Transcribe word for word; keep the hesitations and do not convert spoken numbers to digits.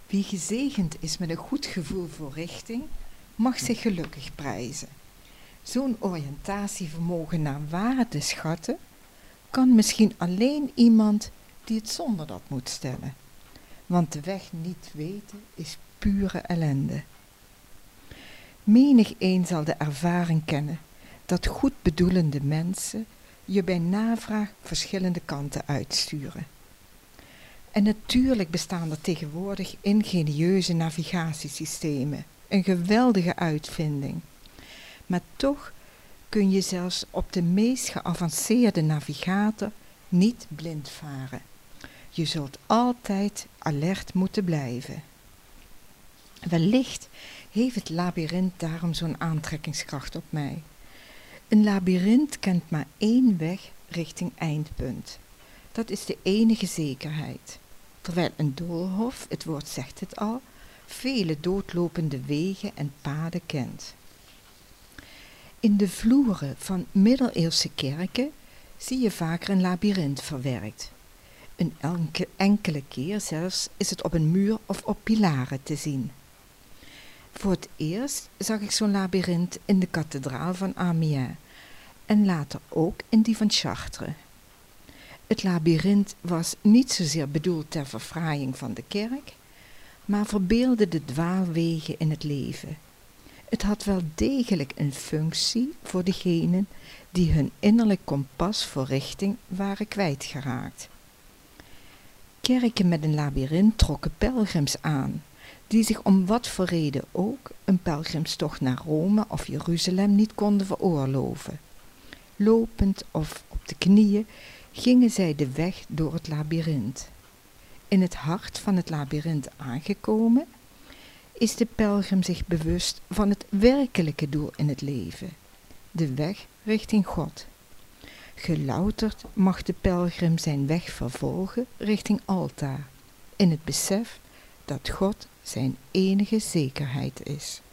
Wie gezegend is met een goed gevoel voor richting, mag zich gelukkig prijzen. Zo'n oriëntatievermogen naar waarde schatten, kan misschien alleen iemand die het zonder dat moet stellen. Want de weg niet weten is pure ellende. Menig een zal de ervaring kennen dat goed bedoelende mensen je bij navraag verschillende kanten uitsturen. En natuurlijk bestaan er tegenwoordig ingenieuze navigatiesystemen, een geweldige uitvinding. Maar toch kun je zelfs op de meest geavanceerde navigator niet blind varen. Je zult altijd alert moeten blijven. Wellicht heeft het labyrint daarom zo'n aantrekkingskracht op mij. Een labyrint kent maar één weg richting eindpunt. Dat is de enige zekerheid. Terwijl een doolhof, het woord zegt het al, vele doodlopende wegen en paden kent. In de vloeren van middeleeuwse kerken zie je vaker een labyrint verwerkt. Een enke, enkele keer zelfs is het op een muur of op pilaren te zien. Voor het eerst zag ik zo'n labyrint in de kathedraal van Amiens en later ook in die van Chartres. Het labyrint was niet zozeer bedoeld ter verfraaiing van de kerk, maar verbeeldde de dwaalwegen in het leven. Het had wel degelijk een functie voor degenen die hun innerlijk kompas voor richting waren kwijtgeraakt. Kerken met een labyrint trokken pelgrims aan, die zich om wat voor reden ook een pelgrimstocht naar Rome of Jeruzalem niet konden veroorloven. Lopend of op de knieën gingen zij de weg door het labyrint. In het hart van het labyrint aangekomen, is de pelgrim zich bewust van het werkelijke doel in het leven, de weg richting God. Gelouterd mag de pelgrim zijn weg vervolgen richting altaar, in het besef dat God zijn enige zekerheid is.